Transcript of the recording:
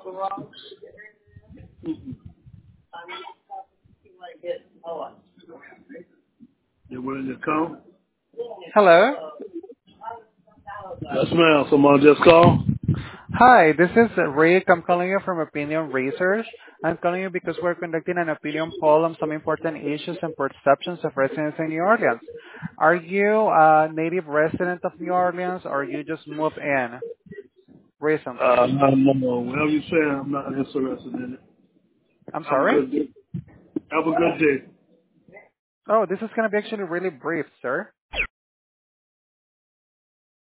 You willing to come? Hello. Yes, ma'am. Someone just called? Hi, this is Rick. I'm calling you from Opinion Research. I'm calling you because we're conducting an opinion poll on some important issues and perceptions of residents in New Orleans. Are you a native resident of New Orleans or you just moved in recently? No. Whatever you say, I'm not interested in it. I'm Have a sorry? good day. Have a good day. Oh, this is going to be actually really brief, sir.